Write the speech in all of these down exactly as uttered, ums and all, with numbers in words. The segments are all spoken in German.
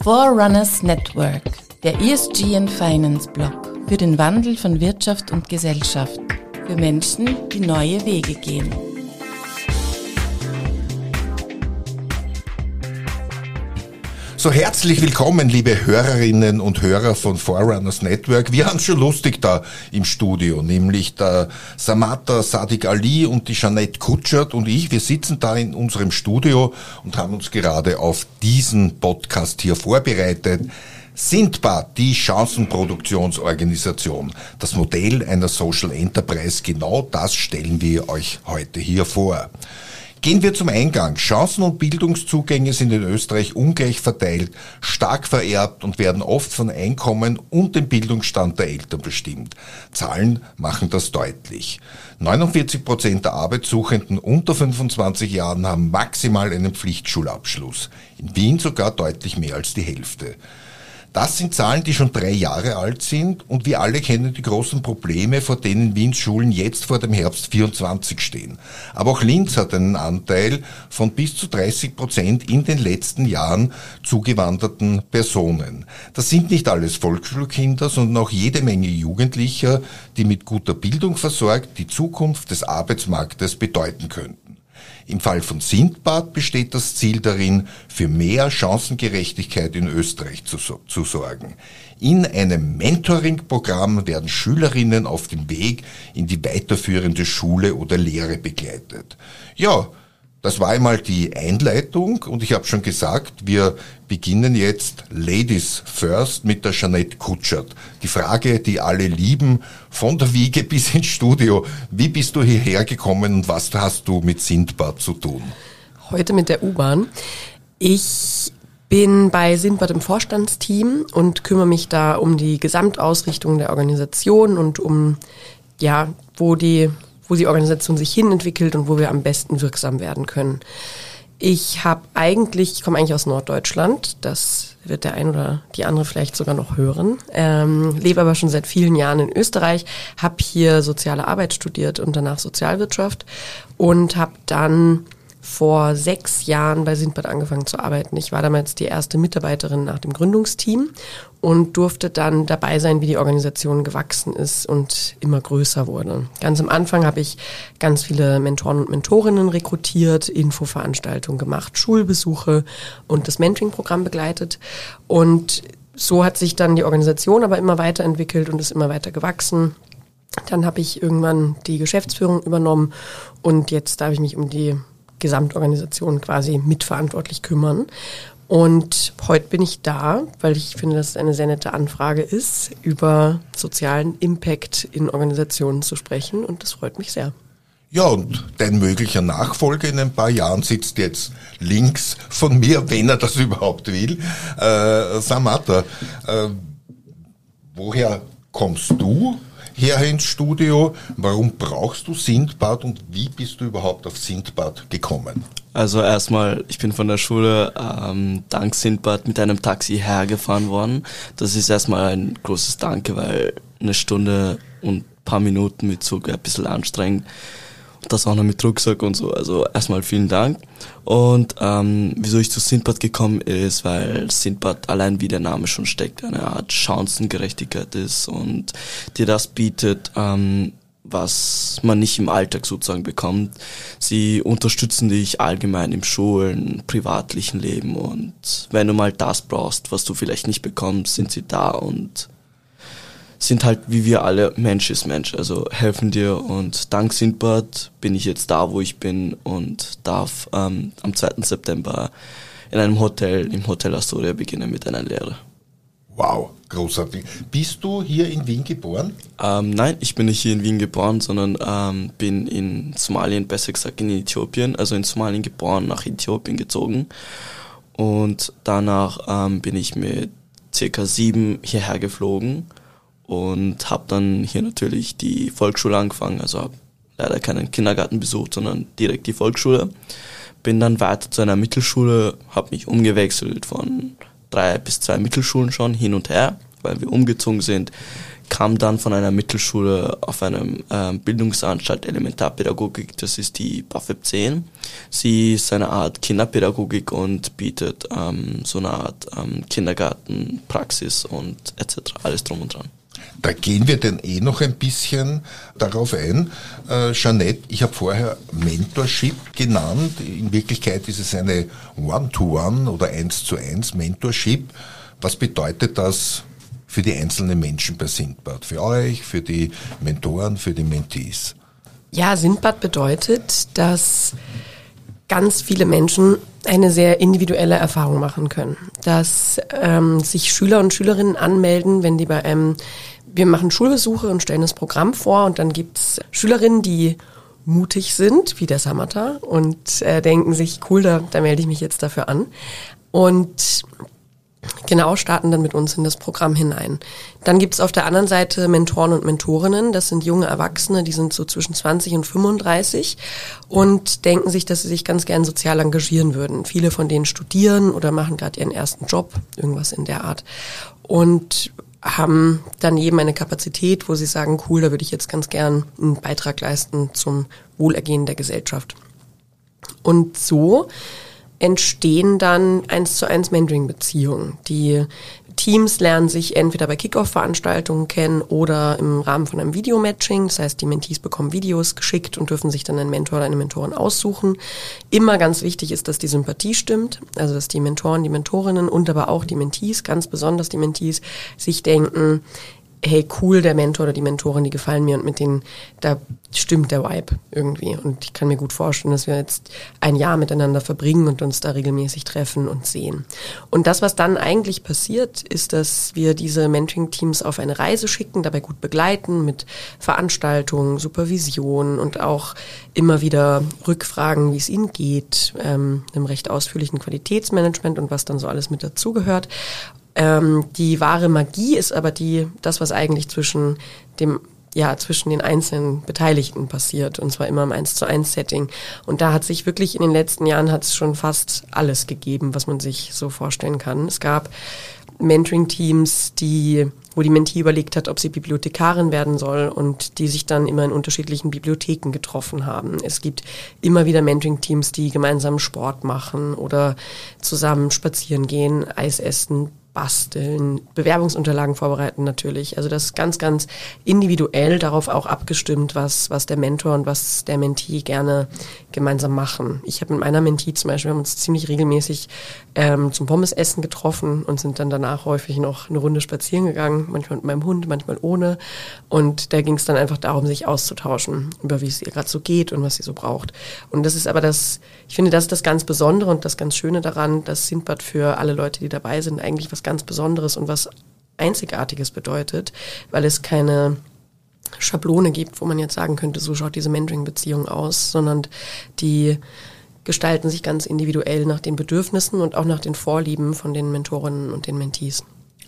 Forerunners Network, der E S G and Finance Blog für den Wandel von Wirtschaft und Gesellschaft, für Menschen, die neue Wege gehen. So, herzlich willkommen, liebe Hörerinnen und Hörer von Forerunners Network. Wir haben schon lustig da im Studio, nämlich der Samata Sadiq Ali und die Jeanette Kutschert und ich. Wir sitzen da in unserem Studio und haben uns gerade auf diesen Podcast hier vorbereitet. Sindbad, die Chancenproduktionsorganisation, das Modell einer Social Enterprise, genau das stellen wir euch heute hier vor. Gehen wir zum Eingang. Chancen- und Bildungszugänge sind in Österreich ungleich verteilt, stark vererbt und werden oft von Einkommen und dem Bildungsstand der Eltern bestimmt. Zahlen machen das deutlich. neunundvierzig Prozent der Arbeitssuchenden unter fünfundzwanzig Jahren haben maximal einen Pflichtschulabschluss. In Wien sogar deutlich mehr als die Hälfte. Das sind Zahlen, die schon drei Jahre alt sind und wir alle kennen die großen Probleme, vor denen Wiens Schulen jetzt vor dem Herbst vierundzwanzig stehen. Aber auch Linz hat einen Anteil von bis zu dreißig Prozent in den letzten Jahren zugewanderten Personen. Das sind nicht alles Volksschulkinder, sondern auch jede Menge Jugendlicher, die mit guter Bildung versorgt die Zukunft des Arbeitsmarktes bedeuten könnten. Im Fall von Sindbad besteht das Ziel darin, für mehr Chancengerechtigkeit in Österreich zu, zu sorgen. In einem Mentoring-Programm werden Schülerinnen auf dem Weg in die weiterführende Schule oder Lehre begleitet. Ja, das war einmal die Einleitung und ich habe schon gesagt, wir beginnen jetzt Ladies First mit der Jeanette Kutschert. Die Frage, die alle lieben, von der Wiege bis ins Studio. Wie bist du hierher gekommen und was hast du mit Sindbad zu tun? Heute mit der U-Bahn. Ich bin bei Sindbad im Vorstandsteam und kümmere mich da um die Gesamtausrichtung der Organisation und um, ja, wo die wo die Organisation sich hin entwickelt und wo wir am besten wirksam werden können. Ich habe eigentlich, ich komme eigentlich aus Norddeutschland, das wird der ein oder die andere vielleicht sogar noch hören, ähm, lebe aber schon seit vielen Jahren in Österreich, habe hier soziale Arbeit studiert und danach Sozialwirtschaft und habe dann vor sechs Jahren bei Sindbad angefangen zu arbeiten. Ich war damals die erste Mitarbeiterin nach dem Gründungsteam und durfte dann dabei sein, wie die Organisation gewachsen ist und immer größer wurde. Ganz am Anfang habe ich ganz viele Mentoren und Mentorinnen rekrutiert, Infoveranstaltungen gemacht, Schulbesuche und das Mentoring-Programm begleitet. Und so hat sich dann die Organisation aber immer weiterentwickelt und ist immer weiter gewachsen. Dann habe ich irgendwann die Geschäftsführung übernommen und jetzt darf ich mich um die Gesamtorganisation quasi mitverantwortlich kümmern. Und heute bin ich da, weil ich finde, dass es eine sehr nette Anfrage ist, über sozialen Impact in Organisationen zu sprechen und das freut mich sehr. Ja, und dein möglicher Nachfolger in ein paar Jahren sitzt jetzt links von mir, wenn er das überhaupt will. Äh, Samata, äh, woher kommst du her ins Studio? Warum brauchst du Sindbad und wie bist du überhaupt auf Sindbad gekommen? Also erstmal, ich bin von der Schule ähm, dank Sindbad mit einem Taxi hergefahren worden. Das ist erstmal ein großes Danke, weil eine Stunde und ein paar Minuten mit Zug wäre ein bisschen anstrengend. Das auch noch mit Rucksack und so. Also erstmal vielen Dank. Und ähm, wieso ich zu Sindbad gekommen ist, weil Sindbad allein wie der Name schon steckt, eine Art Chancengerechtigkeit ist und dir das bietet, ähm, was man nicht im Alltag sozusagen bekommt. Sie unterstützen dich allgemein im Schulen, privatlichen Leben und wenn du mal das brauchst, was du vielleicht nicht bekommst, sind sie da und sind halt wie wir alle, Mensch ist Mensch, also helfen dir und dank Sindbad bin ich jetzt da, wo ich bin und darf ähm, am zweiten September in einem Hotel, im Hotel Astoria beginnen mit einer Lehre. Wow, großartig. Bist du hier in Wien geboren? Ähm, nein, ich bin nicht hier in Wien geboren, sondern ähm, bin in Somalien, besser gesagt in Äthiopien, also in Somalien geboren, nach Äthiopien gezogen und danach ähm, bin ich mit circa sieben hierher geflogen und habe dann hier natürlich die Volksschule angefangen, also habe leider keinen Kindergarten besucht, sondern direkt die Volksschule. Bin dann weiter zu einer Mittelschule, habe mich umgewechselt von drei bis zwei Mittelschulen schon hin und her, weil wir umgezogen sind. kam dann von einer Mittelschule auf einem ähm, Bildungsanstalt Elementarpädagogik, das ist die B A F E B zehn. Sie ist eine Art Kinderpädagogik und bietet ähm, so eine Art ähm, Kindergarten, Praxis und et cetera. Alles drum und dran. Da gehen wir denn eh noch ein bisschen darauf ein. Äh, Jeanette, ich habe vorher Mentorship genannt. In Wirklichkeit ist es eine One-to-One oder eins zu eins Mentorship. Was bedeutet das für die einzelnen Menschen bei Sindbad? Für euch, für die Mentoren, für die Mentees? Ja, Sindbad bedeutet, dass ganz viele Menschen eine sehr individuelle Erfahrung machen können. Dass ähm, sich Schüler und Schülerinnen anmelden, wenn die bei einem, wir machen Schulbesuche und stellen das Programm vor und dann gibt's Schülerinnen, die mutig sind, wie der Samata, und äh, denken sich, cool, da, da melde ich mich jetzt dafür an. Und genau, starten dann mit uns in das Programm hinein. Dann gibt's auf der anderen Seite Mentoren und Mentorinnen. Das sind junge Erwachsene, die sind so zwischen zwanzig und fünfunddreißig und denken sich, dass sie sich ganz gern sozial engagieren würden. Viele von denen studieren oder machen gerade ihren ersten Job, irgendwas in der Art. Und haben dann eben eine Kapazität, wo sie sagen, cool, da würde ich jetzt ganz gern einen Beitrag leisten zum Wohlergehen der Gesellschaft. Und so entstehen dann eins zu eins Mentoring-Beziehungen. Die Teams lernen sich entweder bei Kick-Off-Veranstaltungen kennen oder im Rahmen von einem Videomatching. Das heißt, die Mentees bekommen Videos geschickt und dürfen sich dann einen Mentor oder eine Mentorin aussuchen. Immer ganz wichtig ist, dass die Sympathie stimmt. Also, dass die Mentoren, die Mentorinnen und aber auch die Mentees, ganz besonders die Mentees, sich denken, hey, cool, der Mentor oder die Mentorin, die gefallen mir und mit denen, da stimmt der Vibe irgendwie. Und ich kann mir gut vorstellen, dass wir jetzt ein Jahr miteinander verbringen und uns da regelmäßig treffen und sehen. Und das, was dann eigentlich passiert, ist, dass wir diese Mentoring-Teams auf eine Reise schicken, dabei gut begleiten mit Veranstaltungen, Supervision und auch immer wieder Rückfragen, wie es ihnen geht, ähm, einem recht ausführlichen Qualitätsmanagement und was dann so alles mit dazugehört. Ähm, die wahre Magie ist aber die, das, was eigentlich zwischen dem, ja, zwischen den einzelnen Beteiligten passiert, und zwar immer im eins zu eins Setting. Und da hat sich wirklich in den letzten Jahren hat es schon fast alles gegeben, was man sich so vorstellen kann. Es gab Mentoring-Teams, die, wo die Mentee überlegt hat, ob sie Bibliothekarin werden soll und die sich dann immer in unterschiedlichen Bibliotheken getroffen haben. Es gibt immer wieder Mentoring-Teams, die gemeinsam Sport machen oder zusammen spazieren gehen, Eis essen, basteln, Bewerbungsunterlagen vorbereiten natürlich. Also das ist ganz, ganz individuell darauf auch abgestimmt, was was der Mentor und was der Mentee gerne gemeinsam machen. Ich habe mit meiner Mentee zum Beispiel, wir haben uns ziemlich regelmäßig ähm, zum Pommesessen getroffen und sind dann danach häufig noch eine Runde spazieren gegangen, manchmal mit meinem Hund, manchmal ohne. Und da ging es dann einfach darum, sich auszutauschen, über wie es ihr gerade so geht und was sie so braucht. Und das ist aber das, ich finde, das ist das ganz Besondere und das ganz Schöne daran, dass Sindbad für alle Leute, die dabei sind, eigentlich was ganz Besonderes und was Einzigartiges bedeutet, weil es keine Schablone gibt, wo man jetzt sagen könnte, so schaut diese Mentoring-Beziehung aus, sondern die gestalten sich ganz individuell nach den Bedürfnissen und auch nach den Vorlieben von den Mentorinnen und den Mentees.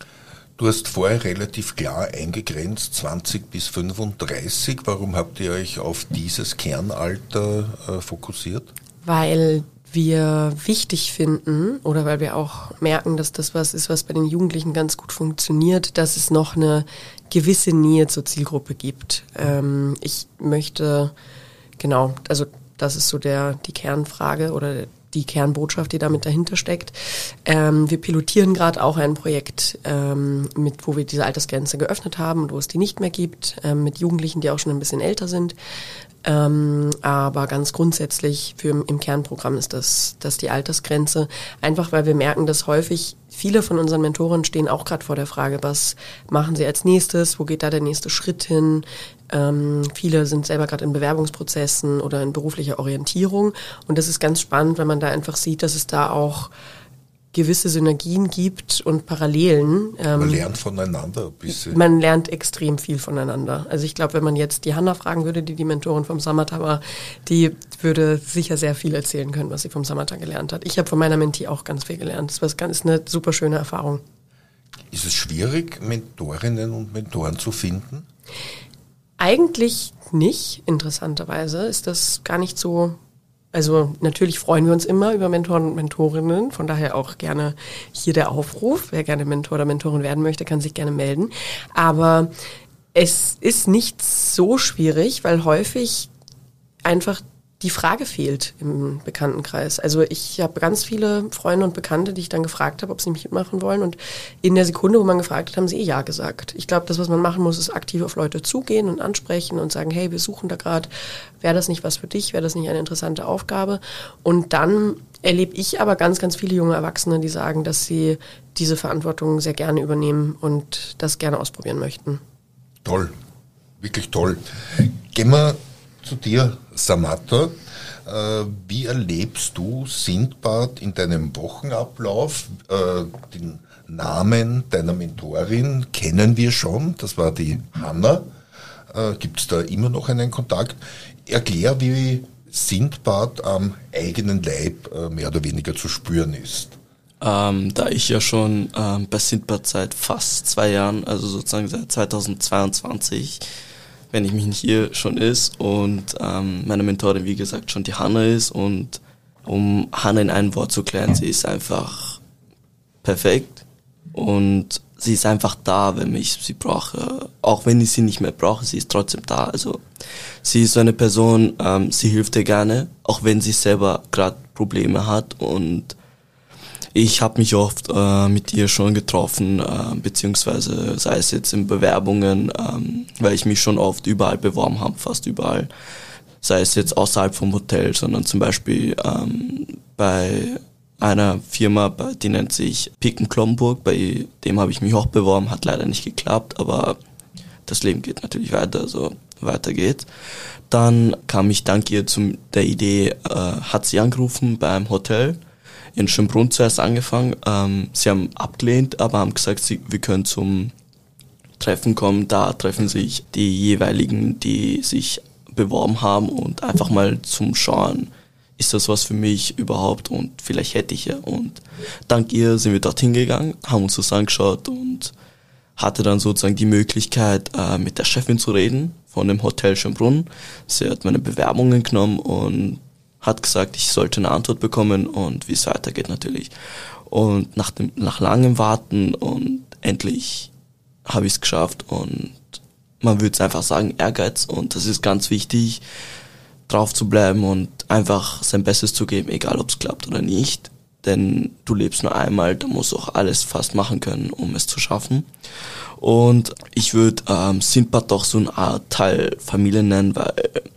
Du hast vorher relativ klar eingegrenzt, zwanzig bis fünfunddreißig. Warum habt ihr euch auf dieses Kernalter äh, fokussiert? Weil wir wichtig finden oder weil wir auch merken, dass das was ist, was bei den Jugendlichen ganz gut funktioniert, dass es noch eine gewisse Nähe zur Zielgruppe gibt. Ähm, ich möchte, genau, also das ist so der die Kernfrage oder die Kernbotschaft, die damit dahinter steckt. Ähm, wir pilotieren gerade auch ein Projekt, ähm, mit, wo wir diese Altersgrenze geöffnet haben und wo es die nicht mehr gibt, ähm, mit Jugendlichen, die auch schon ein bisschen älter sind. Ähm, aber ganz grundsätzlich für im Kernprogramm ist das, das die Altersgrenze. Einfach weil wir merken, dass häufig viele von unseren Mentoren stehen auch gerade vor der Frage, was machen sie als nächstes, wo geht da der nächste Schritt hin? Ähm, viele sind selber gerade in Bewerbungsprozessen oder in beruflicher Orientierung. Und das ist ganz spannend, wenn man da einfach sieht, dass es da auch gewisse Synergien gibt und Parallelen. Ähm, man lernt voneinander ein bisschen. Man lernt extrem viel voneinander. Also ich glaube, wenn man jetzt die Hanna fragen würde, die die Mentorin vom Samata war, die würde sicher sehr viel erzählen können, was sie vom Samata gelernt hat. Ich habe von meiner Mentee auch ganz viel gelernt. Das war ganz eine super schöne Erfahrung. Ist es schwierig, Mentorinnen und Mentoren zu finden? Eigentlich nicht, interessanterweise ist das gar nicht so. Also natürlich freuen wir uns immer über Mentoren und Mentorinnen, von daher auch gerne hier der Aufruf. Wer gerne Mentor oder Mentorin werden möchte, kann sich gerne melden. Aber Es ist nicht so schwierig, weil häufig einfach die Frage fehlt im Bekanntenkreis. Also ich habe ganz viele Freunde und Bekannte, die ich dann gefragt habe, ob sie mitmachen wollen. Und in der Sekunde, wo man gefragt hat, haben sie eh ja gesagt. Ich glaube, das, was man machen muss, ist aktiv auf Leute zugehen und ansprechen und sagen, hey, wir suchen da gerade, wäre das nicht was für dich, wäre das nicht eine interessante Aufgabe? Und dann erlebe ich aber ganz, ganz viele junge Erwachsene, die sagen, dass sie diese Verantwortung sehr gerne übernehmen und das gerne ausprobieren möchten. Toll, wirklich toll. Gehen wir zu dir, Samantha. Äh, wie erlebst du Sindbad in deinem Wochenablauf? Äh, den Namen deiner Mentorin kennen wir schon, das war die Hanna. Äh, Gibt es da immer noch einen Kontakt? Erklär, wie Sindbad am eigenen Leib äh, mehr oder weniger zu spüren ist. Ähm, da ich ja schon ähm, bei Sindbad seit fast zwei Jahren, also sozusagen seit zweitausendzweiundzwanzig, wenn ich mich nicht irre, schon ist und ähm, meine Mentorin, wie gesagt, schon die Hanna ist und um Hanna in ein Wort zu klären, sie ist einfach perfekt und sie ist einfach da, wenn ich sie brauche. Auch wenn ich sie nicht mehr brauche, sie ist trotzdem da. Also sie ist so eine Person, ähm, sie hilft dir gerne, auch wenn sie selber gerade Probleme hat und ich habe mich oft äh, mit ihr schon getroffen, äh, beziehungsweise sei es jetzt in Bewerbungen, ähm, weil ich mich schon oft überall beworben habe, fast überall. Sei es jetzt außerhalb vom Hotel, sondern zum Beispiel ähm, bei einer Firma, die nennt sich Picken Klomburg, bei dem habe ich mich auch beworben, hat leider nicht geklappt, aber das Leben geht natürlich weiter, also weiter geht's. Dann kam ich dank ihr zu der Idee, äh, hat sie angerufen beim Hotel, in Schönbrunn zuerst angefangen. Ähm, sie haben abgelehnt, aber haben gesagt, sie, wir können zum Treffen kommen. Da treffen sich die jeweiligen, die sich beworben haben und einfach mal zum Schauen, ist das was für mich überhaupt und vielleicht hätte ich ja. Und dank ihr sind wir dorthin gegangen, haben uns das angeschaut und hatte dann sozusagen die Möglichkeit, äh, mit der Chefin zu reden von dem Hotel Schönbrunn. Sie hat meine Bewerbungen genommen und hat gesagt, ich sollte eine Antwort bekommen und wie es weitergeht natürlich. Und nach dem nach langem Warten und endlich habe ich es geschafft und man würde es einfach sagen, Ehrgeiz und das ist ganz wichtig, drauf zu bleiben und einfach sein Bestes zu geben, egal ob es klappt oder nicht. Denn du lebst nur einmal, da musst du auch alles fast machen können, um es zu schaffen. Und ich würde ähm, Sindbad doch so eine Art Teil Familie nennen, weil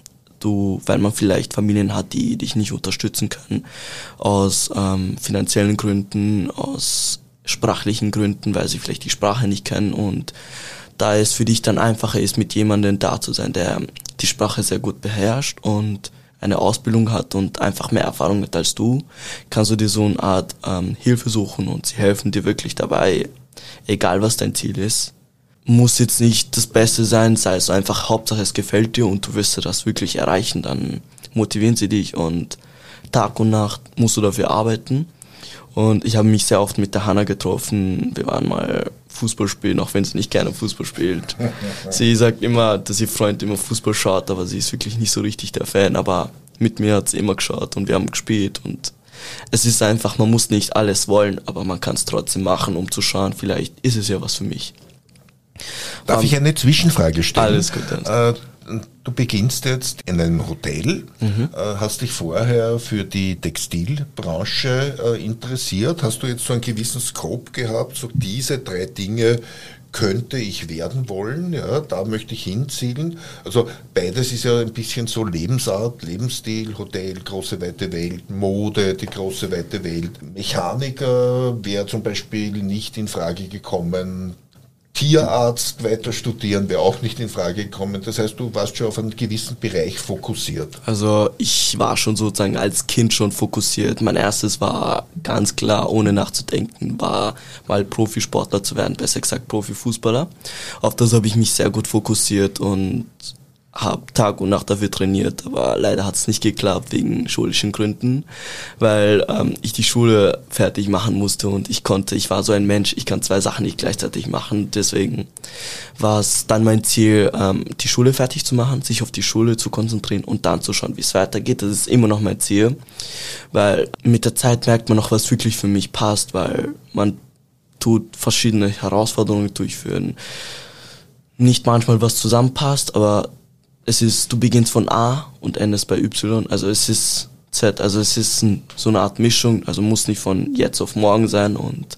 du, weil man vielleicht Familien hat, die dich nicht unterstützen können, aus ähm, finanziellen Gründen, aus sprachlichen Gründen, weil sie vielleicht die Sprache nicht kennen und da es für dich dann einfacher ist, mit jemandem da zu sein, der die Sprache sehr gut beherrscht und eine Ausbildung hat und einfach mehr Erfahrung hat als du, kannst du dir so eine Art ähm, Hilfe suchen und sie helfen dir wirklich dabei, egal was dein Ziel ist. Muss jetzt nicht das Beste sein, sei es einfach, Hauptsache es gefällt dir und du wirst das wirklich erreichen, dann motivieren sie dich und Tag und Nacht musst du dafür arbeiten. Und ich habe mich sehr oft mit der Hanna getroffen, wir waren mal Fußball spielen, auch wenn sie nicht gerne Fußball spielt. Sie sagt immer, dass ihr Freund immer Fußball schaut, aber sie ist wirklich nicht so richtig der Fan, aber mit mir hat sie immer geschaut und wir haben gespielt und es ist einfach, man muss nicht alles wollen, aber man kann es trotzdem machen, um zu schauen, vielleicht ist es ja was für mich. Darf um, ich eine Zwischenfrage stellen? Alles gut. Äh, du beginnst jetzt in einem Hotel, mhm. äh, hast dich vorher für die Textilbranche äh, interessiert. Hast du jetzt so einen gewissen Scope gehabt, so diese drei Dinge könnte ich werden wollen, ja, da möchte ich hinzielen. Also beides ist ja ein bisschen so Lebensart, Lebensstil, Hotel, große weite Welt, Mode, die große weite Welt. Mechaniker wäre zum Beispiel nicht in Frage gekommen. Tierarzt weiter studieren wäre auch nicht in Frage gekommen. Das heißt, du warst schon auf einen gewissen Bereich fokussiert. Also ich war schon sozusagen als Kind schon fokussiert. Mein erstes war ganz klar, ohne nachzudenken, war mal Profisportler zu werden, besser gesagt Profifußballer. Auf das habe ich mich sehr gut fokussiert und habe Tag und Nacht dafür trainiert, aber leider hat es nicht geklappt wegen schulischen Gründen, weil ähm, ich die Schule fertig machen musste und ich konnte, ich war so ein Mensch, ich kann zwei Sachen nicht gleichzeitig machen, deswegen war es dann mein Ziel, ähm, die Schule fertig zu machen, sich auf die Schule zu konzentrieren und dann zu schauen, wie es weitergeht. Das ist immer noch mein Ziel, weil mit der Zeit merkt man noch, was wirklich für mich passt, weil man tut verschiedene Herausforderungen durchführen. nicht manchmal was zusammenpasst, aber es ist, du beginnst von A und endest bei Y, also es ist Z, also es ist ein, so eine Art Mischung, also muss nicht von jetzt auf morgen sein und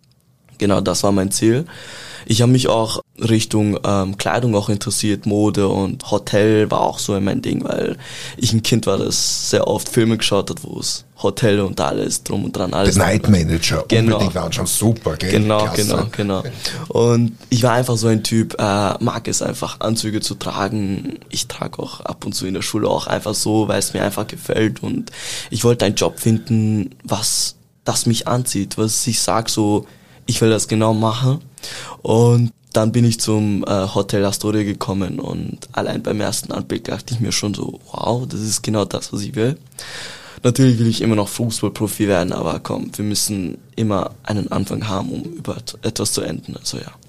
genau das war mein Ziel. Ich habe mich auch Richtung ähm, Kleidung auch interessiert, Mode und Hotel war auch so mein Ding, weil ich ein Kind war, das sehr oft Filme geschaut hat, wo es Hotel und alles drum und dran alles. The Night Manager, genau. Unbedingt anschauen, super, gell? Genau, Klasse. genau, genau. Und ich war einfach so ein Typ, äh, mag es einfach Anzüge zu tragen. Ich trage auch ab und zu in der Schule auch einfach so, weil es mir einfach gefällt und ich wollte einen Job finden, was das mich anzieht, was ich sag so, ich will das genau machen. Und dann bin ich zum äh, Hotel Astoria gekommen und allein beim ersten Anblick dachte ich mir schon so, wow, das ist genau das, was ich will. Natürlich will ich immer noch Fußballprofi werden, aber komm, wir müssen immer einen Anfang haben, um über etwas zu enden. Also ja.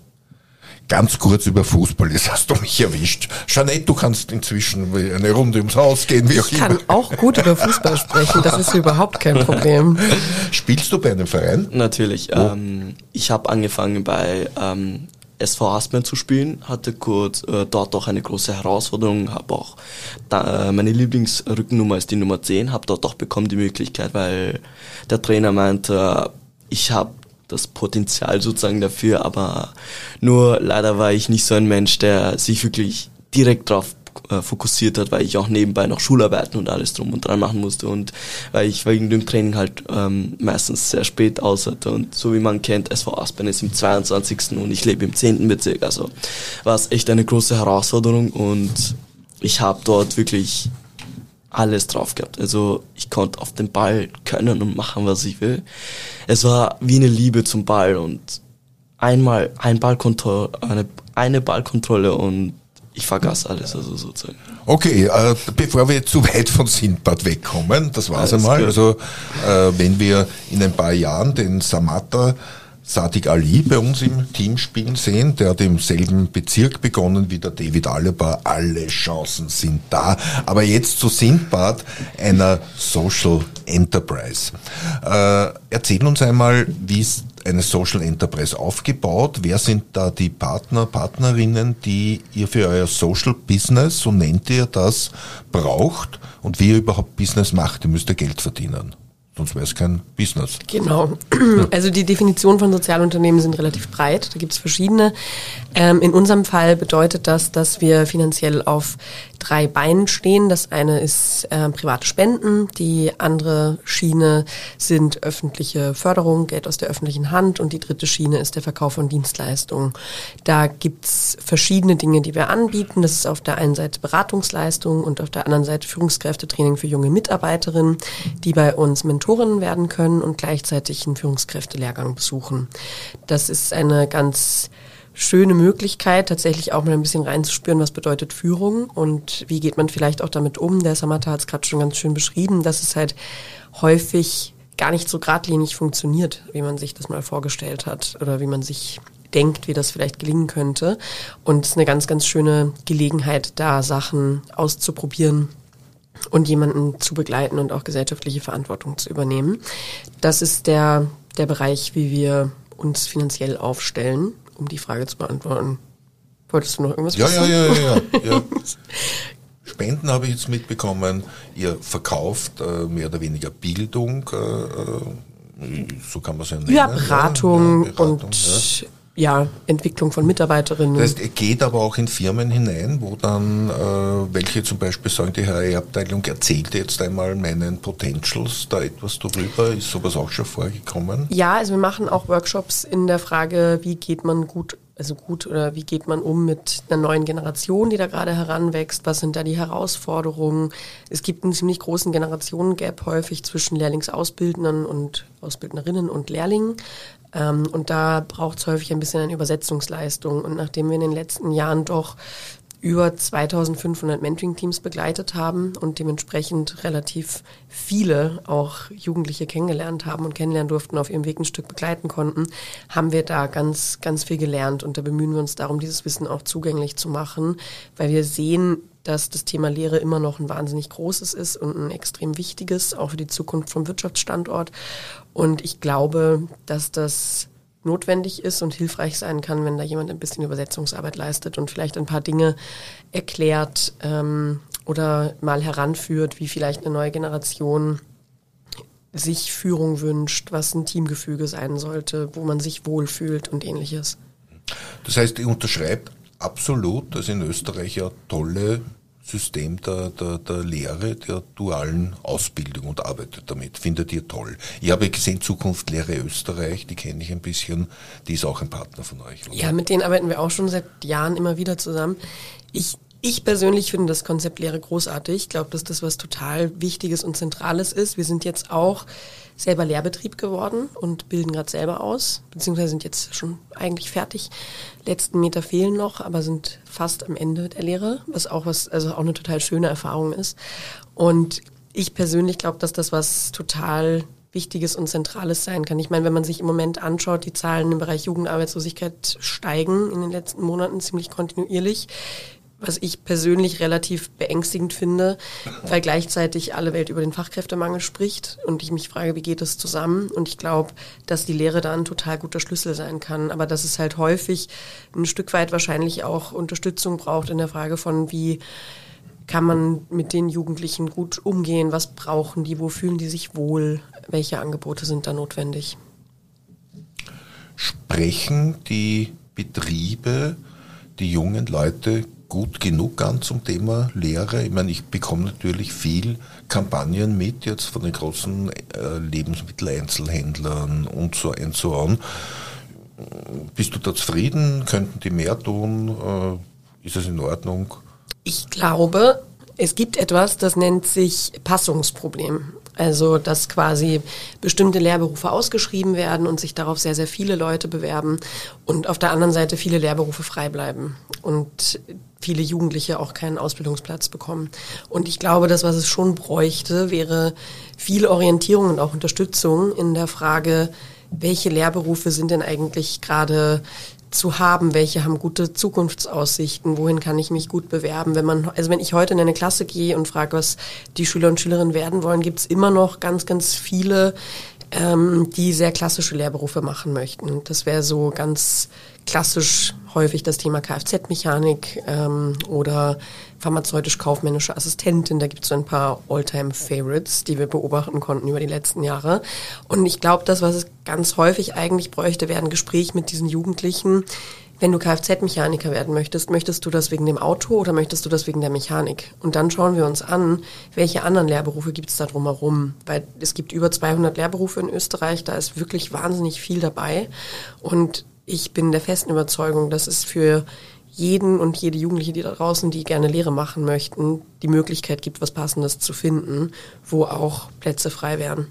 Ganz kurz über Fußball, jetzt hast du mich erwischt. Jeanette, du kannst inzwischen eine Runde ums Haus gehen, wie auch Ich immer. kann auch gut über Fußball sprechen, das ist überhaupt kein Problem. Spielst du bei einem Verein? Natürlich. Oh. Ähm, ich habe angefangen bei ähm, S V Aspern zu spielen, hatte kurz äh, dort auch eine große Herausforderung, habe auch da, äh, meine Lieblingsrückennummer ist die Nummer zehn, habe dort auch bekommen die Möglichkeit, weil der Trainer meinte, ich habe das Potenzial sozusagen dafür, aber nur leider war ich nicht so ein Mensch, der sich wirklich direkt drauf äh, fokussiert hat, weil ich auch nebenbei noch Schularbeiten und alles drum und dran machen musste und weil ich wegen dem Training halt ähm, meistens sehr spät aus hatte und so wie man kennt, S V Aspern ist im zweiundzwanzigsten und ich lebe im zehnten Bezirk, also war es echt eine große Herausforderung und ich habe dort wirklich alles drauf gehabt. Also ich konnte auf den Ball können und machen, was ich will. Es war wie eine Liebe zum Ball und einmal ein Ballkontrolle, eine, eine Ballkontrolle und ich vergaß alles, also sozusagen. Okay, äh, bevor wir zu weit von Sindbad wegkommen, das war's Alles einmal. gut. Also äh, wenn wir in ein paar Jahren den Samatta Sadiq Ali bei uns im Team spielen sehen, der hat im selben Bezirk begonnen wie der David Alaba. Alle Chancen sind da. Aber jetzt zu Sindbad, einer Social Enterprise. Äh, erzähl uns einmal, wie ist eine Social Enterprise aufgebaut? Wer sind da die Partner, Partnerinnen, die ihr für euer Social Business, so nennt ihr das, braucht und wie ihr überhaupt Business macht? Ihr müsst ja Geld verdienen. Sonst wäre es kein Business. Genau. Also die Definition von Sozialunternehmen sind relativ breit. Da gibt es verschiedene. Ähm, in unserem Fall bedeutet das, dass wir finanziell auf drei Beinen stehen. Das eine ist äh, private Spenden. Die andere Schiene sind öffentliche Förderung, Geld aus der öffentlichen Hand. Und die dritte Schiene ist der Verkauf von Dienstleistungen. Da gibt's verschiedene Dinge, die wir anbieten. Das ist auf der einen Seite Beratungsleistung und auf der anderen Seite Führungskräftetraining für junge Mitarbeiterinnen, die bei uns Mentorinnen werden können und gleichzeitig einen Führungskräftelehrgang besuchen. Das ist eine ganz schöne Möglichkeit, tatsächlich auch mal ein bisschen reinzuspüren, was bedeutet Führung und wie geht man vielleicht auch damit um. Der Samatta hat es gerade schon ganz schön beschrieben, dass es halt häufig gar nicht so geradlinig funktioniert, wie man sich das mal vorgestellt hat oder wie man sich denkt, wie das vielleicht gelingen könnte. Und es ist eine ganz, ganz schöne Gelegenheit, da Sachen auszuprobieren und jemanden zu begleiten und auch gesellschaftliche Verantwortung zu übernehmen. Das ist der, der Bereich, wie wir uns finanziell aufstellen, um die Frage zu beantworten. Wolltest du noch irgendwas Ja, wissen? ja, ja, ja, ja. ja. Spenden habe ich jetzt mitbekommen. Ihr verkauft äh, mehr oder weniger Bildung, äh, so kann man es ja nennen. Ja, Beratung, ja, Beratung und ja. ja, Entwicklung von Mitarbeiterinnen. Das heißt, ihr geht aber auch in Firmen hinein, wo dann äh, welche zum Beispiel sagen, die H R-Abteilung erzählt jetzt einmal meinen Potentials da etwas darüber. Ist sowas auch schon vorgekommen? Ja, also wir machen auch Workshops in der Frage, wie geht man gut, also gut oder wie geht man um mit einer neuen Generation, die da gerade heranwächst? Was sind da die Herausforderungen? Es gibt einen ziemlich großen Generationengap häufig zwischen Lehrlingsausbildnern und Ausbildnerinnen und Lehrlingen. Ähm, und da braucht es häufig ein bisschen eine Übersetzungsleistung. Und nachdem wir in den letzten Jahren doch über zweitausendfünfhundert Mentoring-Teams begleitet haben und dementsprechend relativ viele auch Jugendliche kennengelernt haben und kennenlernen durften, auf ihrem Weg ein Stück begleiten konnten, haben wir da ganz, ganz viel gelernt. Und da bemühen wir uns darum, dieses Wissen auch zugänglich zu machen, weil wir sehen, dass das Thema Lehre immer noch ein wahnsinnig großes ist und ein extrem wichtiges, auch für die Zukunft vom Wirtschaftsstandort. Und ich glaube, dass das notwendig ist und hilfreich sein kann, wenn da jemand ein bisschen Übersetzungsarbeit leistet und vielleicht ein paar Dinge erklärt ähm, oder mal heranführt, wie vielleicht eine neue Generation sich Führung wünscht, was ein Teamgefüge sein sollte, wo man sich wohlfühlt und ähnliches. Das heißt, ich unterschreibe absolut, dass in Österreich ein tolles System der, der, der Lehre, der dualen Ausbildung und arbeitet damit. Findet ihr toll? Ich habe gesehen, Zukunft Lehre Österreich, die kenne ich ein bisschen, die ist auch ein Partner von euch, oder? Ja, mit denen arbeiten wir auch schon seit Jahren immer wieder zusammen. Ich Ich persönlich finde das Konzept Lehre großartig. Ich glaube, dass das was total Wichtiges und Zentrales ist. Wir sind jetzt auch selber Lehrbetrieb geworden und bilden gerade selber aus, beziehungsweise sind jetzt schon eigentlich fertig. Letzten Meter fehlen noch, aber sind fast am Ende der Lehre, was auch was, also auch eine total schöne Erfahrung ist. Und ich persönlich glaube, dass das was total Wichtiges und Zentrales sein kann. Ich meine, wenn man sich im Moment anschaut, die Zahlen im Bereich Jugendarbeitslosigkeit steigen in den letzten Monaten ziemlich kontinuierlich, was ich persönlich relativ beängstigend finde, weil gleichzeitig alle Welt über den Fachkräftemangel spricht und ich mich frage, wie geht das zusammen? Und ich glaube, dass die Lehre da ein total guter Schlüssel sein kann, aber dass es halt häufig ein Stück weit wahrscheinlich auch Unterstützung braucht in der Frage von, wie kann man mit den Jugendlichen gut umgehen, was brauchen die, wo fühlen die sich wohl, welche Angebote sind da notwendig? Sprechen die Betriebe, die jungen Leute gut genug an zum Thema Lehre? Ich meine, ich bekomme natürlich viel Kampagnen mit, jetzt von den großen äh, Lebensmitteleinzelhändlern und so und so on. Bist du da zufrieden? Könnten die mehr tun? Äh, ist es in Ordnung? Ich glaube, es gibt etwas, das nennt sich Passungsproblem. Also, dass quasi bestimmte Lehrberufe ausgeschrieben werden und sich darauf sehr, sehr viele Leute bewerben und auf der anderen Seite viele Lehrberufe frei bleiben und viele Jugendliche auch keinen Ausbildungsplatz bekommen. Und ich glaube, das, was es schon bräuchte, wäre viel Orientierung und auch Unterstützung in der Frage, welche Lehrberufe sind denn eigentlich gerade zu haben, welche haben gute Zukunftsaussichten, wohin kann ich mich gut bewerben. Wenn man, also wenn ich heute in eine Klasse gehe und frage, was die Schüler und Schülerinnen werden wollen, gibt es immer noch ganz, ganz viele, ähm, die sehr klassische Lehrberufe machen möchten. Das wäre so ganz klassisch häufig das Thema Kfz-Mechanik ähm, oder pharmazeutisch-kaufmännische Assistentin. Da gibt es so ein paar All-Time-Favorites, die wir beobachten konnten über die letzten Jahre. Und ich glaube, das, was es ganz häufig eigentlich bräuchte, wäre ein Gespräch mit diesen Jugendlichen. Wenn du Kfz-Mechaniker werden möchtest, möchtest du das wegen dem Auto oder möchtest du das wegen der Mechanik? Und dann schauen wir uns an, welche anderen Lehrberufe gibt es da drumherum. Weil es gibt über zweihundert Lehrberufe in Österreich, da ist wirklich wahnsinnig viel dabei. Und ich bin der festen Überzeugung, dass es für jeden und jede Jugendliche, die da draußen, die gerne Lehre machen möchten, die Möglichkeit gibt, was Passendes zu finden, wo auch Plätze frei wären.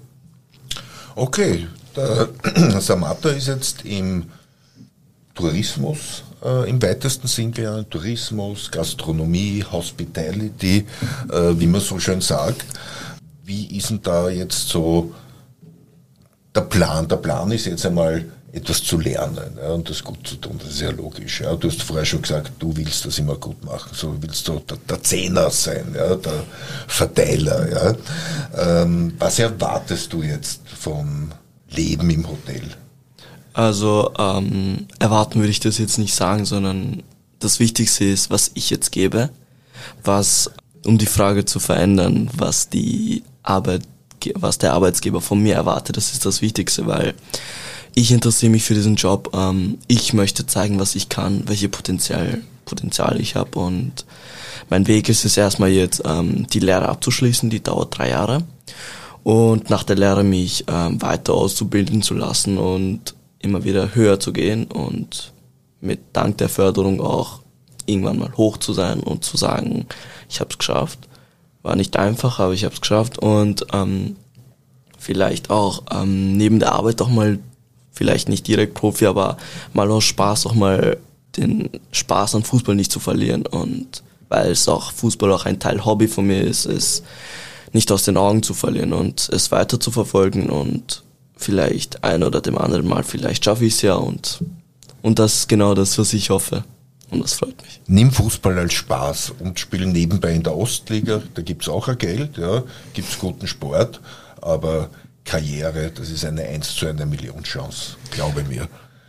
Okay, der Samata ist jetzt im Tourismus äh, im weitesten Sinn gegangen, Tourismus, Gastronomie, Hospitality, äh, wie man so schön sagt. Wie ist denn da jetzt so der Plan? Der Plan ist jetzt einmal etwas zu lernen, ja, und das gut zu tun, das ist ja logisch. Ja. Du hast vorher schon gesagt, du willst das immer gut machen, so willst du der, der Zehner sein, ja, der Verteiler. Ja. Ähm, was erwartest du jetzt vom Leben im Hotel? Also ähm, erwarten würde ich das jetzt nicht sagen, sondern das Wichtigste ist, was ich jetzt gebe, was, um die Frage zu verändern, was die Arbeit, was der Arbeitsgeber von mir erwartet, das ist das Wichtigste, weil ich interessiere mich für diesen Job. Ähm, ich möchte zeigen, was ich kann, welche Potenzial, Potenzial ich habe, und mein Weg ist es erstmal jetzt, ähm, die Lehre abzuschließen, die dauert drei Jahre, und nach der Lehre mich ähm, weiter auszubilden zu lassen und immer wieder höher zu gehen und mit dank der Förderung auch irgendwann mal hoch zu sein und zu sagen, ich habe es geschafft. War nicht einfach, aber ich habe es geschafft, und ähm, vielleicht auch ähm, neben der Arbeit auch mal, vielleicht nicht direkt Profi, aber mal aus Spaß auch mal den Spaß an Fußball nicht zu verlieren, und weil es auch Fußball auch ein Teil Hobby von mir ist, es nicht aus den Augen zu verlieren und es weiter zu verfolgen, und vielleicht ein oder dem anderen Mal, vielleicht schaffe ich es ja, und, und das ist genau das, was ich hoffe, und das freut mich. Nimm Fußball als Spaß und spiel nebenbei in der Ostliga, da gibt's auch ein Geld, ja, gibt's guten Sport, aber Karriere, das ist eine eins zu einer Million Chance, glaube mir.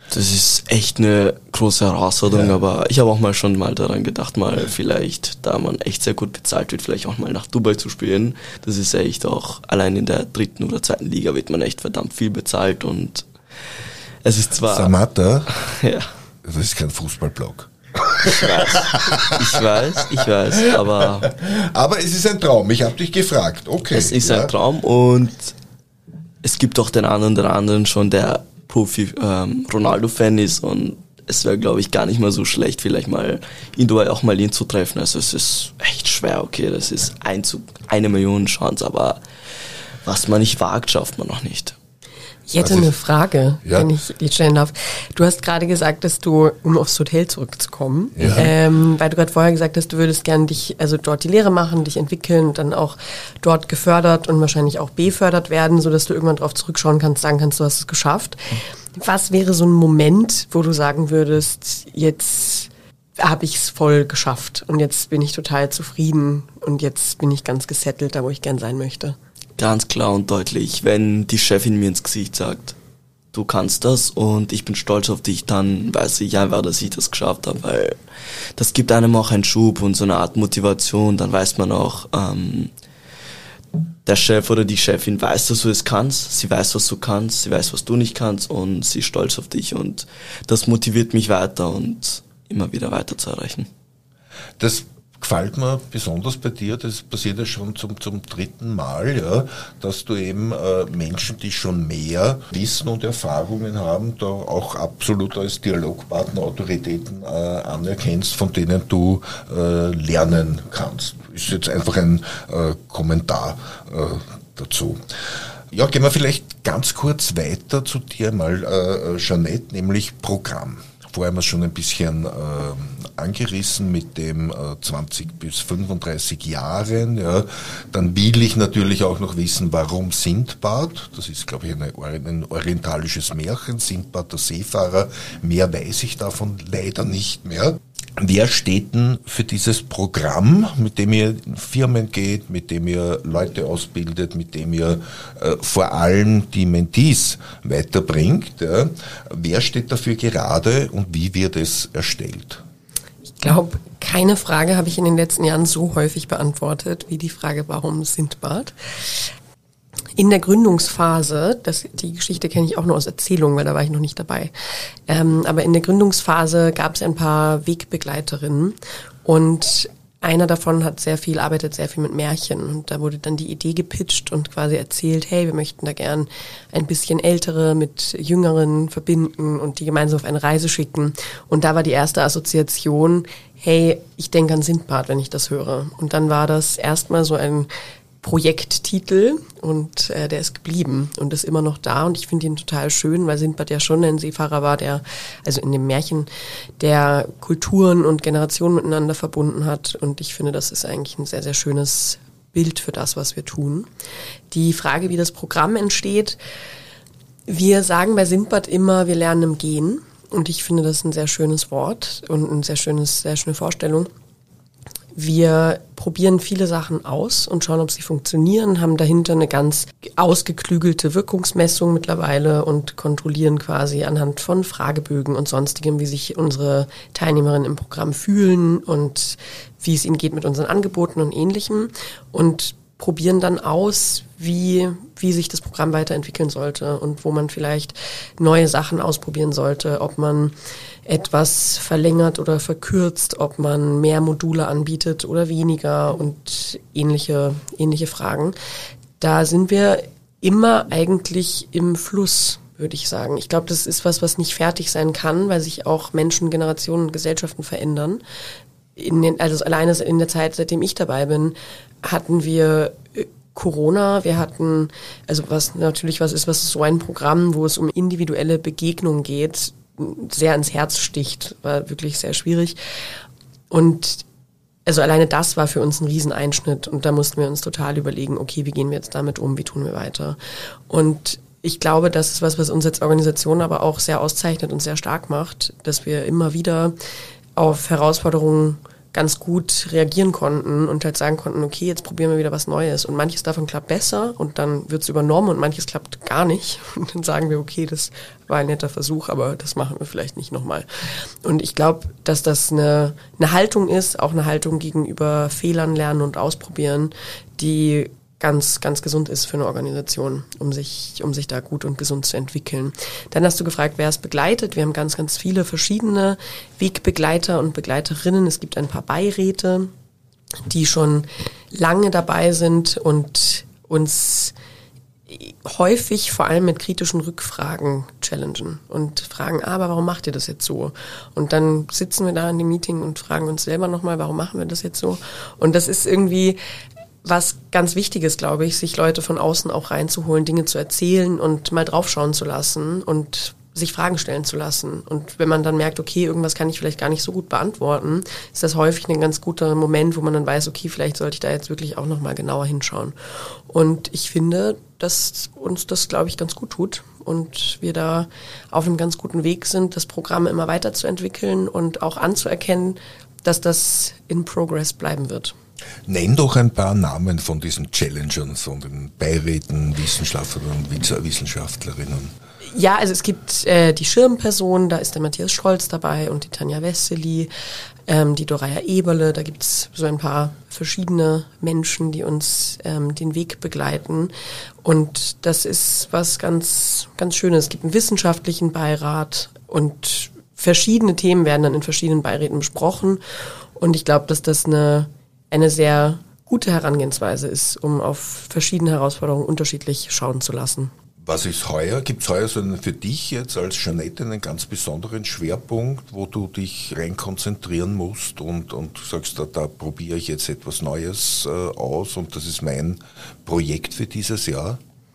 Das ist echt eine große Herausforderung, ja. Aber ich habe auch mal schon mal daran gedacht, mal vielleicht, da man echt sehr gut bezahlt wird, vielleicht auch mal nach Dubai zu spielen. Das ist echt auch, allein in der dritten oder zweiten Liga wird man echt verdammt viel bezahlt und es ist zwar... Samata, ja. Das ist kein Fußballblog. Ich weiß, ich weiß, ich weiß, aber... Aber es ist ein Traum, ich habe dich gefragt, okay. Es ist ja. ein Traum und es gibt auch den einen oder anderen schon, der Profi-Ronaldo-Fan ähm, ist und es wäre, glaube ich, gar nicht mal so schlecht, vielleicht mal in Dubai auch mal ihn zu treffen. Also es ist echt schwer, okay, das ist ein zu, eine Million Chance, aber was man nicht wagt, schafft man noch nicht. Ich hätte also eine Frage, ja. wenn ich die stellen darf. Du hast gerade gesagt, dass du, um aufs Hotel zurückzukommen, ja. ähm, weil du gerade vorher gesagt hast, du würdest gerne dich, also dort die Lehre machen, dich entwickeln und dann auch dort gefördert und wahrscheinlich auch befördert werden, sodass du irgendwann drauf zurückschauen kannst, sagen kannst, du hast es geschafft. Was wäre so ein Moment, wo du sagen würdest, jetzt habe ich es voll geschafft und jetzt bin ich total zufrieden und jetzt bin ich ganz gesettelt, da wo ich gern sein möchte? Ganz klar und deutlich, wenn die Chefin mir ins Gesicht sagt, du kannst das und ich bin stolz auf dich, dann weiß ich einfach, dass ich das geschafft habe, weil das gibt einem auch einen Schub und so eine Art Motivation, dann weiß man auch, ähm, der Chef oder die Chefin weiß, dass du es kannst, sie weiß, was du kannst, sie weiß, was du nicht kannst und sie ist stolz auf dich und das motiviert mich weiter und immer wieder weiter zu erreichen. Das gefällt mir besonders bei dir, das passiert ja schon zum, zum dritten Mal, ja, dass du eben äh, Menschen, die schon mehr Wissen und Erfahrungen haben, da auch absolut als Dialogpartner, Autoritäten äh, anerkennst, von denen du äh, lernen kannst. Ist jetzt einfach ein äh, Kommentar äh, dazu. Ja, gehen wir vielleicht ganz kurz weiter zu dir mal, äh, Jeanette, nämlich Programm. Vorher haben wir es schon ein bisschen äh, angerissen mit dem äh, zwanzig bis fünfunddreißig Jahren. Ja. Dann will ich natürlich auch noch wissen, warum Sindbad? Das ist, glaube ich, eine, ein orientalisches Märchen. Sindbad, der Seefahrer. Mehr weiß ich davon leider nicht mehr. Wer steht denn für dieses Programm, mit dem ihr in Firmen geht, mit dem ihr Leute ausbildet, mit dem ihr äh, vor allem die Mentees weiterbringt? Ja? Wer steht dafür gerade und wie wird es erstellt? Ich glaube, keine Frage habe ich in den letzten Jahren so häufig beantwortet wie die Frage, warum Sindbad? In der Gründungsphase, das, die Geschichte kenne ich auch nur aus Erzählungen, weil da war ich noch nicht dabei, ähm, aber in der Gründungsphase gab es ein paar Wegbegleiterinnen und einer davon hat sehr viel, arbeitet sehr viel mit Märchen und da wurde dann die Idee gepitcht und quasi erzählt, hey, wir möchten da gern ein bisschen Ältere mit Jüngeren verbinden und die gemeinsam auf eine Reise schicken und da war die erste Assoziation, hey, ich denke an Sindbad, wenn ich das höre und dann war das erstmal so ein Projekttitel und äh, der ist geblieben und ist immer noch da und ich finde ihn total schön, weil Sindbad ja schon ein Seefahrer war, der, also in dem Märchen, der Kulturen und Generationen miteinander verbunden hat und ich finde, das ist eigentlich ein sehr, sehr schönes Bild für das, was wir tun. Die Frage, wie das Programm entsteht, wir sagen bei Sindbad immer, wir lernen im Gehen und ich finde, das ist ein sehr schönes Wort und eine sehr schönes, sehr schöne Vorstellung. Wir probieren viele Sachen aus und schauen, ob sie funktionieren, haben dahinter eine ganz ausgeklügelte Wirkungsmessung mittlerweile und kontrollieren quasi anhand von Fragebögen und sonstigem, wie sich unsere Teilnehmerinnen im Programm fühlen und wie es ihnen geht mit unseren Angeboten und Ähnlichem und probieren dann aus, wie, wie sich das Programm weiterentwickeln sollte und wo man vielleicht neue Sachen ausprobieren sollte, ob man etwas verlängert oder verkürzt, ob man mehr Module anbietet oder weniger und ähnliche, ähnliche Fragen. Da sind wir immer eigentlich im Fluss, würde ich sagen. Ich glaube, das ist was, was nicht fertig sein kann, weil sich auch Menschen, Generationen und Gesellschaften verändern. In den, also alleine in der Zeit, seitdem ich dabei bin, hatten wir Corona, wir hatten, also was natürlich was ist, was ist so ein Programm, wo es um individuelle Begegnungen geht, sehr ins Herz sticht, war wirklich sehr schwierig. Und also alleine das war für uns ein Rieseneinschnitt und da mussten wir uns total überlegen, okay, wie gehen wir jetzt damit um, wie tun wir weiter? Und ich glaube, das ist was, was uns als Organisation aber auch sehr auszeichnet und sehr stark macht, dass wir immer wieder auf Herausforderungen ganz gut reagieren konnten und halt sagen konnten, okay, jetzt probieren wir wieder was Neues. Und manches davon klappt besser und dann wird es übernommen und manches klappt gar nicht. Und dann sagen wir, okay, das war ein netter Versuch, aber das machen wir vielleicht nicht nochmal. Und ich glaube, dass das eine, eine Haltung ist, auch eine Haltung gegenüber Fehlern lernen und ausprobieren, die ganz, ganz gesund ist für eine Organisation, um sich, um sich da gut und gesund zu entwickeln. Dann hast du gefragt, wer es begleitet. Wir haben ganz, ganz viele verschiedene Wegbegleiter und Begleiterinnen. Es gibt ein paar Beiräte, die schon lange dabei sind und uns häufig vor allem mit kritischen Rückfragen challengen und fragen, ah, aber warum macht ihr das jetzt so? Und dann sitzen wir da in dem Meeting und fragen uns selber nochmal, warum machen wir das jetzt so? Und das ist irgendwie was ganz Wichtiges, glaube ich, sich Leute von außen auch reinzuholen, Dinge zu erzählen und mal draufschauen zu lassen und sich Fragen stellen zu lassen. Und wenn man dann merkt, okay, irgendwas kann ich vielleicht gar nicht so gut beantworten, ist das häufig ein ganz guter Moment, wo man dann weiß, okay, vielleicht sollte ich da jetzt wirklich auch nochmal genauer hinschauen. Und ich finde, dass uns das, glaube ich, ganz gut tut und wir da auf einem ganz guten Weg sind, das Programm immer weiterzuentwickeln und auch anzuerkennen, dass das in Progress bleiben wird. Nenn doch ein paar Namen von diesen Challengern, von den Beiräten, Wissenschaftlern und Wissenschaftlerinnen. Ja, also es gibt äh, die Schirmperson, da ist der Matthias Scholz dabei und die Tanja Wessely, ähm, die Doraya Eberle, da gibt's so ein paar verschiedene Menschen, die uns ähm, den Weg begleiten und das ist was ganz, ganz Schönes. Es gibt einen wissenschaftlichen Beirat und verschiedene Themen werden dann in verschiedenen Beiräten besprochen und ich glaube, dass das eine eine sehr gute Herangehensweise ist, um auf verschiedene Herausforderungen unterschiedlich schauen zu lassen. Was ist heuer? Gibt es heuer so einen, für dich jetzt als Jeanette einen ganz besonderen Schwerpunkt, wo du dich rein konzentrieren musst und, und sagst, da, da probiere ich jetzt etwas Neues äh, aus und das ist mein Projekt für dieses Jahr?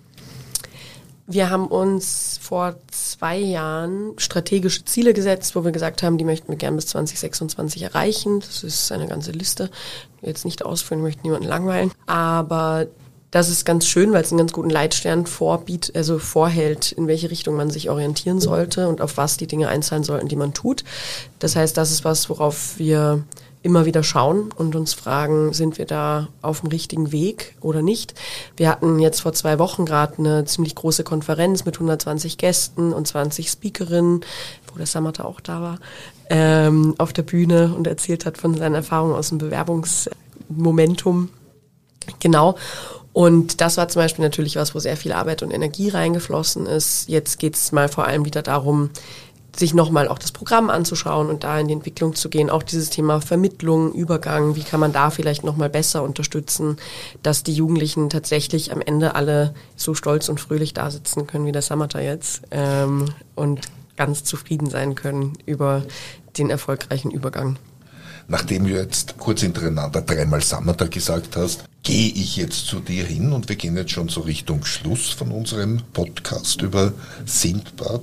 Wir haben uns vor zwei Jahren strategische Ziele gesetzt, wo wir gesagt haben, die möchten wir gern bis zwanzig sechsundzwanzig erreichen. Das ist eine ganze Liste. Jetzt nicht ausführen, ich möchte niemanden langweilen. Aber das ist ganz schön, weil es einen ganz guten Leitstern vorbietet, also vorhält, in welche Richtung man sich orientieren sollte und auf was die Dinge einzahlen sollten, die man tut. Das heißt, das ist was, worauf wir immer wieder schauen und uns fragen, sind wir da auf dem richtigen Weg oder nicht. Wir hatten jetzt vor zwei Wochen gerade eine ziemlich große Konferenz mit hundertzwanzig Gästen und zwanzig Speakerinnen, wo der Samata auch da war, ähm, auf der Bühne und erzählt hat von seinen Erfahrungen aus dem Bewerbungsmomentum. Genau. Und das war zum Beispiel natürlich was, wo sehr viel Arbeit und Energie reingeflossen ist. Jetzt geht es mal vor allem wieder darum, sich nochmal auch das Programm anzuschauen und da in die Entwicklung zu gehen. Auch dieses Thema Vermittlung, Übergang, wie kann man da vielleicht nochmal besser unterstützen, dass die Jugendlichen tatsächlich am Ende alle so stolz und fröhlich da sitzen können wie der Samata jetzt ähm, und ganz zufrieden sein können über den erfolgreichen Übergang. Nachdem du jetzt kurz hintereinander dreimal Samata gesagt hast, gehe ich jetzt zu dir hin und wir gehen jetzt schon so Richtung Schluss von unserem Podcast über Sindbad,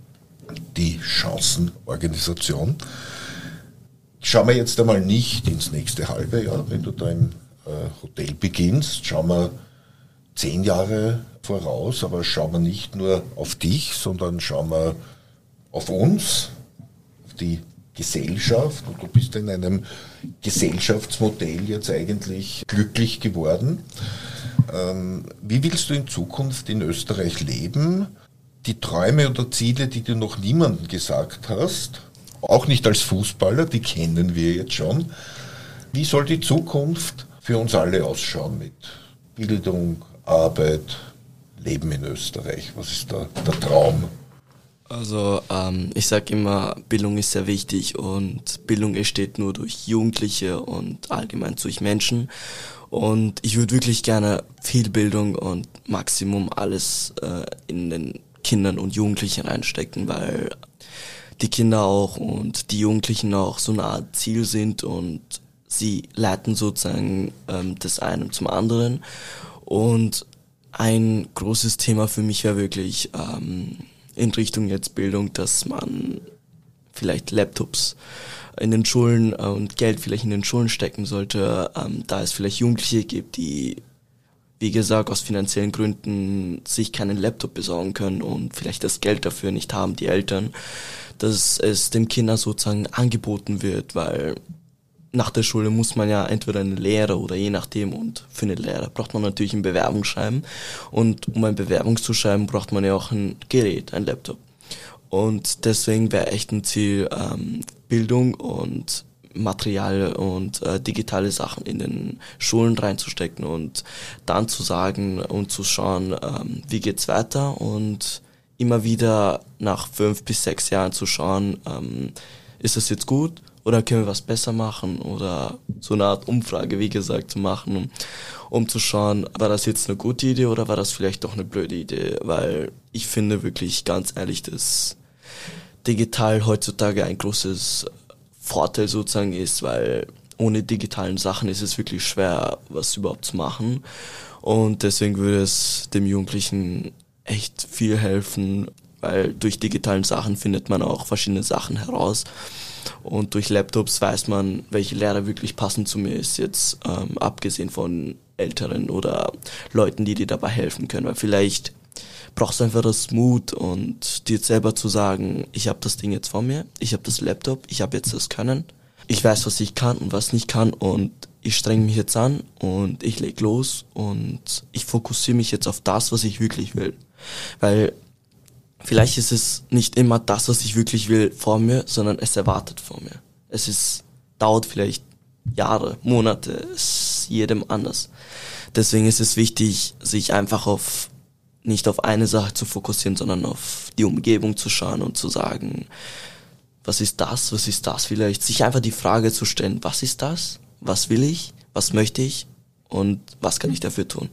die Chancenorganisation. Schauen wir jetzt einmal nicht ins nächste halbe Jahr, wenn du da im äh, Hotel beginnst, schauen wir zehn Jahre voraus, aber schauen wir nicht nur auf dich, sondern schauen wir auf uns, auf die Gesellschaft, und du bist in einem Gesellschaftsmodell jetzt eigentlich glücklich geworden. Ähm, wie willst du in Zukunft in Österreich leben? Die Träume oder Ziele, die du noch niemandem gesagt hast, auch nicht als Fußballer, die kennen wir jetzt schon. Wie soll die Zukunft für uns alle ausschauen mit Bildung, Arbeit, Leben in Österreich? Was ist da der Traum? Also ähm, ich sage immer, Bildung ist sehr wichtig und Bildung entsteht nur durch Jugendliche und allgemein durch Menschen. Und ich würde wirklich gerne viel Bildung und Maximum alles äh, in den Kindern und Jugendlichen reinstecken, weil die Kinder auch und die Jugendlichen auch so eine Art Ziel sind und sie leiten sozusagen ähm, das eine zum anderen. Und ein großes Thema für mich wäre wirklich ähm, in Richtung jetzt Bildung, dass man vielleicht Laptops in den Schulen äh, und Geld vielleicht in den Schulen stecken sollte, ähm, da es vielleicht Jugendliche gibt, die, wie gesagt, aus finanziellen Gründen sich keinen Laptop besorgen können und vielleicht das Geld dafür nicht haben, die Eltern, dass es den Kindern sozusagen angeboten wird, weil nach der Schule muss man ja entweder eine Lehre oder je nachdem, und für eine Lehre braucht man natürlich ein Bewerbungsschreiben, und um ein Bewerbungsschreiben braucht man ja auch ein Gerät, ein Laptop. Und deswegen wäre echt ein Ziel, ähm, Bildung und Material und äh, digitale Sachen in den Schulen reinzustecken und dann zu sagen und zu schauen, ähm, wie geht's weiter, und immer wieder nach fünf bis sechs Jahren zu schauen, ähm, ist das jetzt gut oder können wir was besser machen, oder so eine Art Umfrage, wie gesagt, zu machen, um, um zu schauen, war das jetzt eine gute Idee oder war das vielleicht doch eine blöde Idee, weil ich finde wirklich, ganz ehrlich, dass digital heutzutage ein großes Vorteil sozusagen ist, weil ohne digitalen Sachen ist es wirklich schwer, was überhaupt zu machen, und deswegen würde es dem Jugendlichen echt viel helfen, weil durch digitalen Sachen findet man auch verschiedene Sachen heraus, und durch Laptops weiß man, welche Lehre wirklich passend zu mir ist, jetzt ähm, abgesehen von Älteren oder Leuten, die dir dabei helfen können, weil vielleicht brauchst du einfach das Mut und dir selber zu sagen, ich habe das Ding jetzt vor mir, ich habe das Laptop, ich habe jetzt das Können, ich weiß, was ich kann und was nicht kann, und ich strenge mich jetzt an und ich leg los und ich fokussiere mich jetzt auf das, was ich wirklich will. Weil vielleicht ist es nicht immer das, was ich wirklich will, vor mir, sondern es erwartet vor mir. Es ist, dauert vielleicht Jahre, Monate, es ist jedem anders. Deswegen ist es wichtig, sich einfach auf nicht auf eine Sache zu fokussieren, sondern auf die Umgebung zu schauen und zu sagen, was ist das, was ist das vielleicht? Sich einfach die Frage zu stellen, was ist das, was will ich, was möchte ich und was kann ich dafür tun?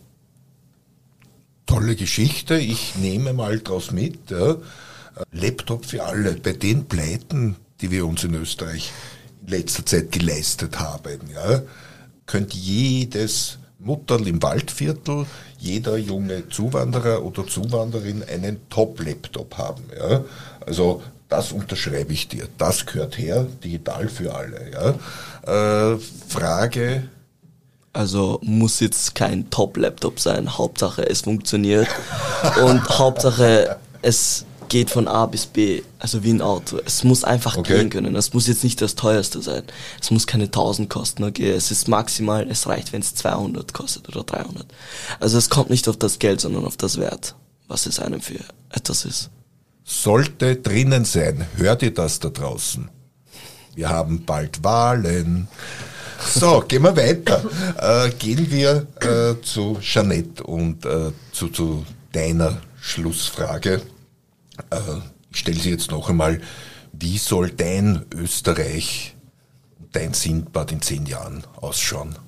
Tolle Geschichte, ich nehme mal draus mit. Ja. Laptop für alle, bei den Pleiten, die wir uns in Österreich in letzter Zeit geleistet haben, ja, könnte jedes Mutterl im Waldviertel, jeder junge Zuwanderer oder Zuwanderin einen Top-Laptop haben. Ja. Also das unterschreibe ich dir, das gehört her, digital für alle. Ja. Äh, Frage... Also muss jetzt kein Top-Laptop sein, Hauptsache es funktioniert und Hauptsache es geht von A bis B, also wie ein Auto. Es muss einfach okay. gehen können, es muss jetzt nicht das teuerste sein, es muss keine tausend kosten, okay, es ist maximal, es reicht, wenn es zweihundert kostet oder dreihundert. Also es kommt nicht auf das Geld, sondern auf das Wert, was es einem für etwas ist. Sollte drinnen sein, hört ihr das da draußen? Wir haben bald Wahlen. So, gehen wir weiter. Äh, gehen wir äh, zu Jeanette und äh, zu, zu deiner Schlussfrage. Äh, ich stelle sie jetzt noch einmal. Wie soll dein Österreich, dein Sindbad in zehn Jahren ausschauen?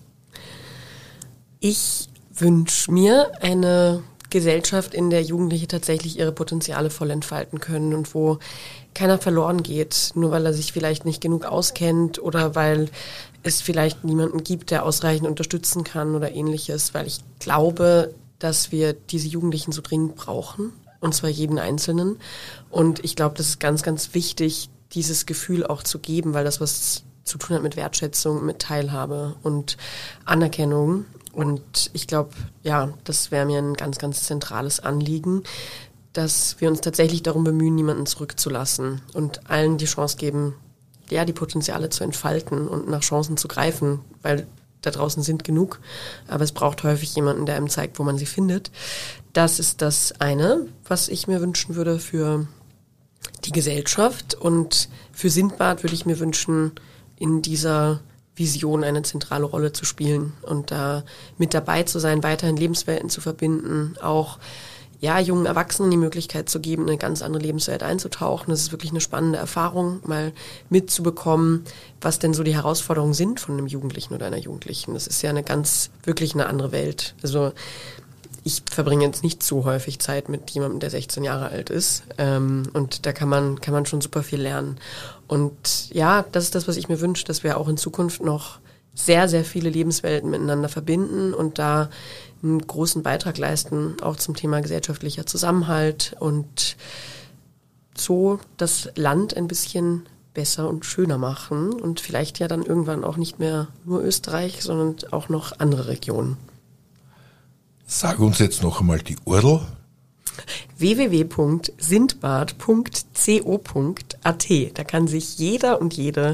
Ich wünsche mir eine Gesellschaft, in der Jugendliche tatsächlich ihre Potenziale voll entfalten können und wo keiner verloren geht, nur weil er sich vielleicht nicht genug auskennt oder weil es vielleicht niemanden gibt, der ausreichend unterstützen kann oder ähnliches, weil ich glaube, dass wir diese Jugendlichen so dringend brauchen, und zwar jeden Einzelnen. Und ich glaube, das ist ganz, ganz wichtig, dieses Gefühl auch zu geben, weil das was zu tun hat mit Wertschätzung, mit Teilhabe und Anerkennung. Und ich glaube, ja, das wäre mir ein ganz, ganz zentrales Anliegen, dass wir uns tatsächlich darum bemühen, niemanden zurückzulassen und allen die Chance geben, ja, die Potenziale zu entfalten und nach Chancen zu greifen, weil da draußen sind genug, aber es braucht häufig jemanden, der einem zeigt, wo man sie findet. Das ist das eine, was ich mir wünschen würde für die Gesellschaft, und für Sindbad würde ich mir wünschen, in dieser Vision eine zentrale Rolle zu spielen und da mit dabei zu sein, weiterhin Lebenswelten zu verbinden, auch ja, jungen Erwachsenen die Möglichkeit zu geben, in eine ganz andere Lebenswelt einzutauchen. Das ist wirklich eine spannende Erfahrung, mal mitzubekommen, was denn so die Herausforderungen sind von einem Jugendlichen oder einer Jugendlichen. Das ist ja eine ganz, wirklich eine andere Welt. Also ich verbringe jetzt nicht so häufig Zeit mit jemandem, der sechzehn Jahre alt ist. Ähm, und da kann man, kann man schon super viel lernen. Und ja, das ist das, was ich mir wünsche, dass wir auch in Zukunft noch sehr, sehr viele Lebenswelten miteinander verbinden und da einen großen Beitrag leisten, auch zum Thema gesellschaftlicher Zusammenhalt und so das Land ein bisschen besser und schöner machen und vielleicht ja dann irgendwann auch nicht mehr nur Österreich, sondern auch noch andere Regionen. Sag uns jetzt noch einmal die U R L. w w w punkt sindbad punkt co punkt a t. Da kann sich jeder und jede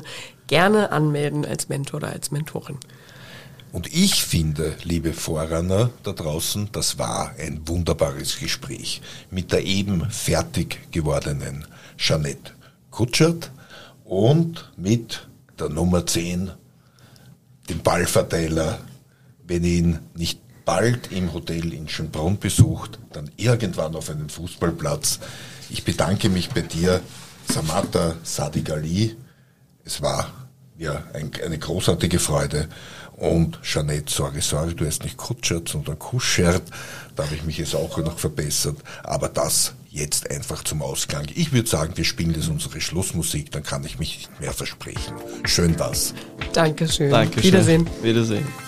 gerne anmelden als Mentor oder als Mentorin. Und ich finde, liebe Vorrunner da draußen, das war ein wunderbares Gespräch mit der eben fertig gewordenen Jeanette Kutschert und mit der Nummer zehn, dem Ballverteiler. Wenn ihr ihn nicht bald im Hotel in Schönbrunn besucht, dann irgendwann auf einem Fußballplatz. Ich bedanke mich bei dir, Samata Sadiq Ali. Es war ja ein, eine großartige Freude. Und Jeanette, sorry, sorry, du hast nicht Kutschert, sondern Kuschert. Da habe ich mich jetzt auch noch verbessert. Aber das jetzt einfach zum Ausklang. Ich würde sagen, wir spielen jetzt unsere Schlussmusik, dann kann ich mich nicht mehr versprechen. Schön war's. Dankeschön. Dankeschön. Wiedersehen. Wiedersehen.